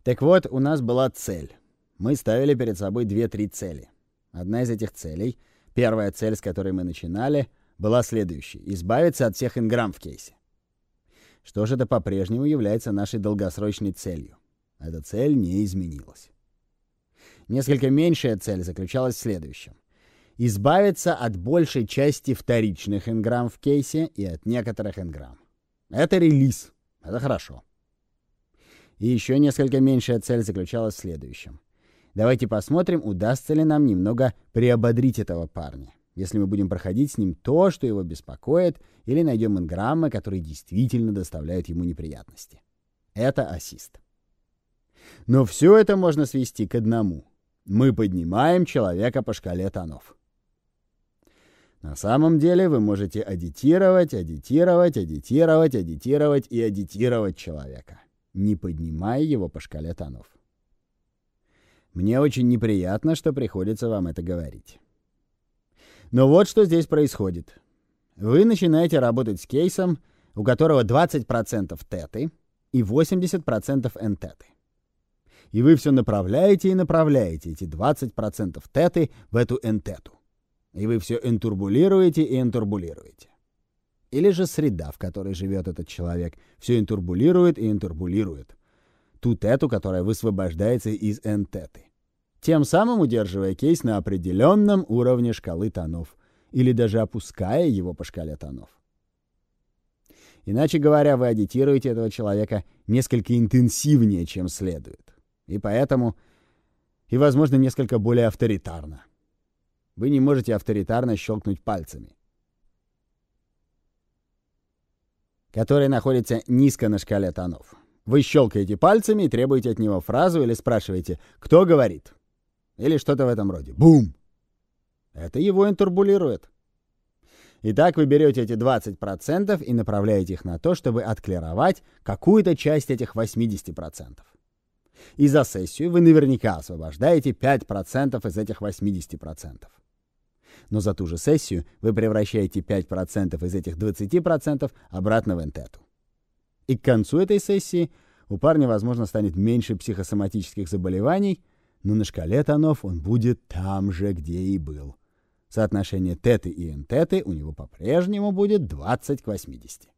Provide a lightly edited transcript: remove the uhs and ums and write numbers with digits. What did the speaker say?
Так вот, у нас была цель. Мы ставили перед собой 2-3 цели. Одна из этих целей, первая цель, с которой мы начинали, была следующей: избавиться от всех инграмм в кейсе. Что же, это по-прежнему является нашей долгосрочной целью. Эта цель не изменилась. Несколько меньшая цель заключалась в следующем: избавиться от большей части вторичных инграмм в кейсе и от некоторых инграмм. Это релиз. Это хорошо. И еще несколько меньшая цель заключалась в следующем: давайте посмотрим, удастся ли нам немного приободрить этого парня, если мы будем проходить с ним то, что его беспокоит, или найдем инграммы, которые действительно доставляют ему неприятности. Это ассист. Но все это можно свести к одному: мы поднимаем человека по шкале тонов. На самом деле вы можете аддитировать человека, не поднимая его по шкале тонов. Мне очень неприятно, что приходится вам это говорить. Но вот что здесь происходит. Вы начинаете работать с кейсом, у которого 20% теты и 80% энтеты. И вы все направляете и направляете эти 20% теты в эту энтету. И вы все интурбулируете и интурбулируете. Или же среда, в которой живет этот человек, все интурбулирует и интурбулирует ту тету, которая высвобождается из энтеты, тем самым удерживая кейс на определенном уровне шкалы тонов, или даже опуская его по шкале тонов. Иначе говоря, вы аддитируете этого человека несколько интенсивнее, чем следует. И поэтому, и, возможно, несколько более авторитарно. Вы не можете авторитарно щелкнуть пальцами, которые находятся низко на шкале тонов. Вы щелкаете пальцами и требуете от него фразу или спрашиваете: «Кто говорит?» Или что-то в этом роде. Бум! Это его интурбулирует. Итак, вы берете эти 20% и направляете их на то, чтобы отклировать какую-то часть этих 80%. И за сессию вы наверняка освобождаете 5% из этих 80%. Но за ту же сессию вы превращаете 5% из этих 20% обратно в энтету. И к концу этой сессии у парня, возможно, станет меньше психосоматических заболеваний, но на шкале тонов он будет там же, где и был. Соотношение теты и энтеты у него по-прежнему будет 20 к 80.